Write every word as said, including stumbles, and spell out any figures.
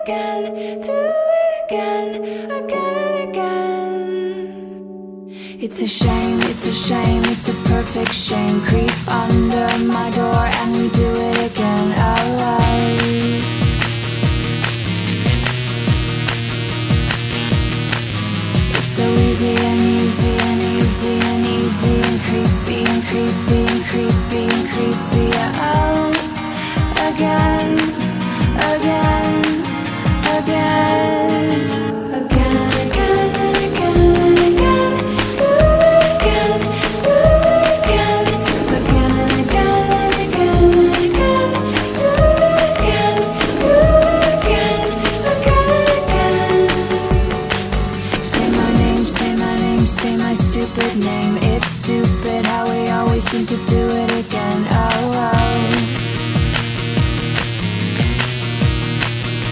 again, do it again, again and again. It's a shame, it's a shame, it's a perfect shame. Creep under my door and we do it again. Oh, oh.